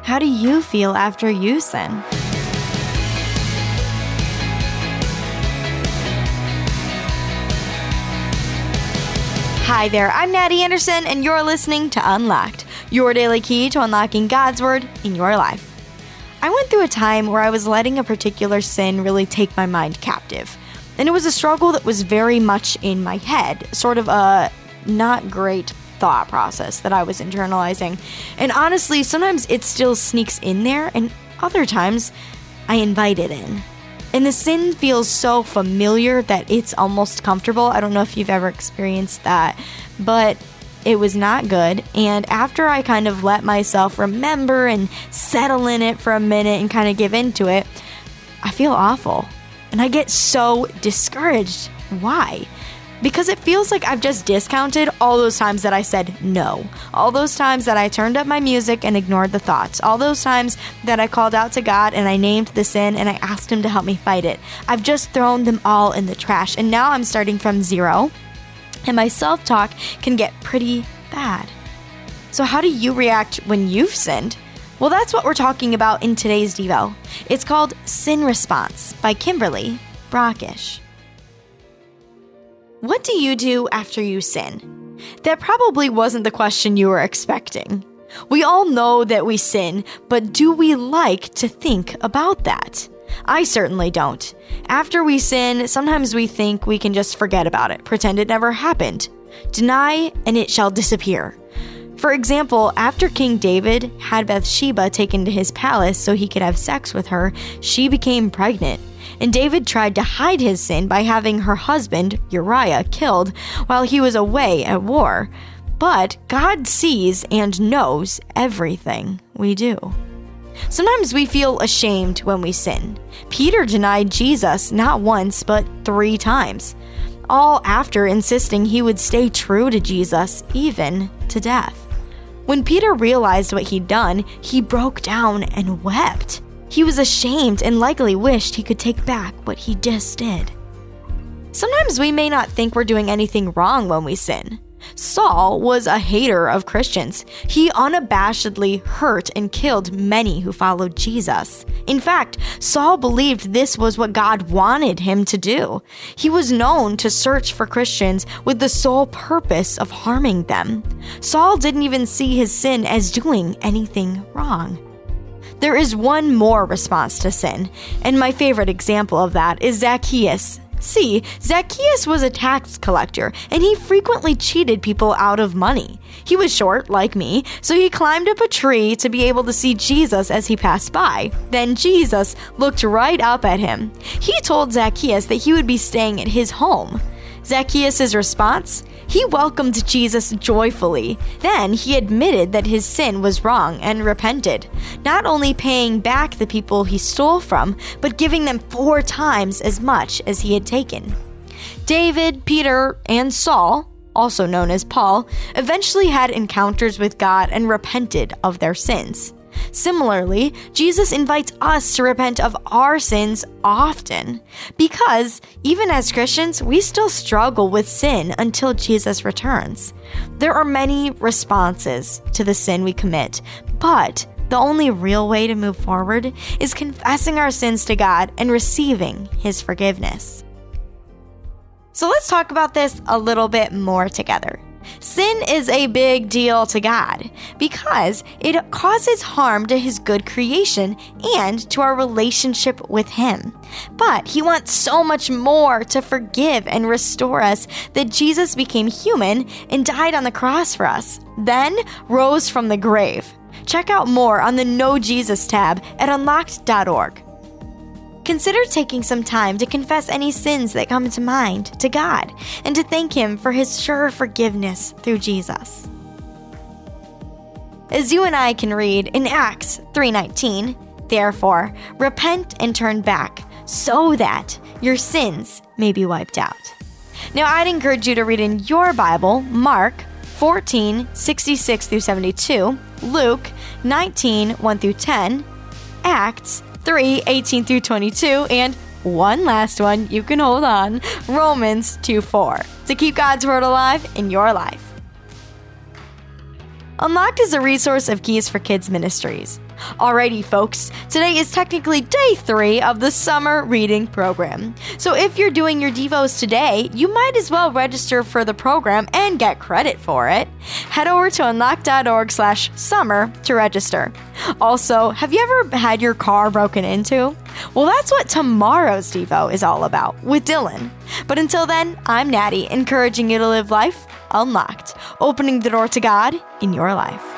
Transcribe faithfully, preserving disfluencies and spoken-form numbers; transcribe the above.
How do you feel after you sin? Hi there, I'm Natty Anderson, and you're listening to Unlocked, your daily key to unlocking God's Word in your life. I went through a time where I was letting a particular sin really take my mind captive, and it was a struggle that was very much in my head, sort of a not great thought process that I was internalizing. And honestly, sometimes it still sneaks in there, and other times I invite it in. And the sin feels so familiar that it's almost comfortable. I don't know if you've ever experienced that, but it was not good. And after I kind of let myself remember and settle in it for a minute and kind of give into it, I feel awful. And I get so discouraged. Why? Because it feels like I've just discounted all those times that I said no. All those times that I turned up my music and ignored the thoughts. All those times that I called out to God and I named the sin and I asked Him to help me fight it. I've just thrown them all in the trash, and now I'm starting from zero, and my self-talk can get pretty bad. So how do you react when you've sinned? Well, that's what we're talking about in today's Devo. It's called Sin Response by Kimberly Brockish. What do you do after you sin? That probably wasn't the question you were expecting. We all know that we sin, but do we like to think about that? I certainly don't. After we sin, sometimes we think we can just forget about it, pretend it never happened. Deny, and it shall disappear. For example, after King David had Bathsheba taken to his palace so he could have sex with her, she became pregnant. And David tried to hide his sin by having her husband, Uriah, killed while he was away at war. But God sees and knows everything we do. Sometimes we feel ashamed when we sin. Peter denied Jesus not once, but three times, all after insisting he would stay true to Jesus, even to death. When Peter realized what he'd done, he broke down and wept. He was ashamed and likely wished he could take back what he just did. Sometimes we may not think we're doing anything wrong when we sin. Saul was a hater of Christians. He unabashedly hurt and killed many who followed Jesus. In fact, Saul believed this was what God wanted him to do. He was known to search for Christians with the sole purpose of harming them. Saul didn't even see his sin as doing anything wrong. There is one more response to sin, and my favorite example of that is Zacchaeus. See, Zacchaeus was a tax collector, and he frequently cheated people out of money. He was short, like me, so he climbed up a tree to be able to see Jesus as he passed by. Then Jesus looked right up at him. He told Zacchaeus that he would be staying at his home. Zacchaeus' response? He welcomed Jesus joyfully. Then he admitted that his sin was wrong and repented, not only paying back the people he stole from, but giving them four times as much as he had taken. David, Peter, and Saul, also known as Paul, eventually had encounters with God and repented of their sins. Similarly, Jesus invites us to repent of our sins often, because even as Christians, we still struggle with sin until Jesus returns. There are many responses to the sin we commit, but the only real way to move forward is confessing our sins to God and receiving His forgiveness. So let's talk about this a little bit more together. Sin is a big deal to God because it causes harm to His good creation and to our relationship with Him. But He wants so much more to forgive and restore us that Jesus became human and died on the cross for us, then rose from the grave. Check out more on the Know Jesus tab at unlocked dot org. Consider taking some time to confess any sins that come to mind to God and to thank Him for His sure forgiveness through Jesus. As you and I can read in Acts three nineteen, therefore, repent and turn back so that your sins may be wiped out. Now, I'd encourage you to read in your Bible Mark fourteen sixty-six through seventy-two, Luke nineteen one through ten, Acts three eighteen through twenty-two, and one last one, you can hold on, Romans two four, to keep God's Word alive in your life. Unlocked is a resource of Keys for Kids Ministries. Alrighty, folks, today is technically day three of the summer reading program. So if you're doing your Devos today, you might as well register for the program and get credit for it. Head over to unlock.org slash summer to register. Also, have you ever had your car broken into? Well, that's what tomorrow's Devo is all about with Dylan. But until then, I'm Natty, encouraging you to live life unlocked, opening the door to God in your life.